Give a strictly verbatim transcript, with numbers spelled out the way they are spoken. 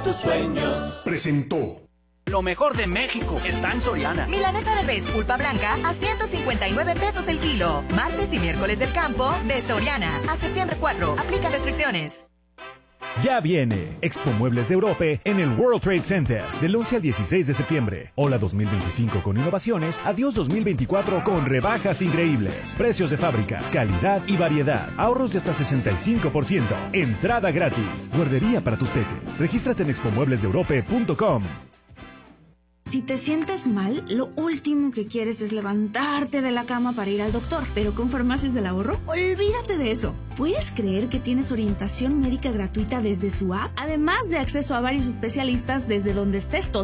tus sueños. Presentó. Lo mejor de México está en Soriana. Milanesa de res pulpa blanca a ciento cincuenta y nueve pesos el kilo. Martes y miércoles del campo de Soriana. A septiembre cuatro. Aplica restricciones. Ya viene Expo Muebles de Europa en el World Trade Center del once al dieciséis de septiembre. Hola dos mil veinticinco con innovaciones, adiós dos mil veinticuatro con rebajas increíbles. Precios de fábrica, calidad y variedad. Ahorros de hasta sesenta y cinco por ciento. Entrada gratis. Guardería para tus peques. Regístrate en expo muebles de europa punto com. Si te sientes mal, lo último que quieres es levantarte de la cama para ir al doctor. Pero con Farmacias del Ahorro, olvídate de eso. ¿Puedes creer que tienes orientación médica gratuita desde su app? Además de acceso a varios especialistas desde donde estés totalmente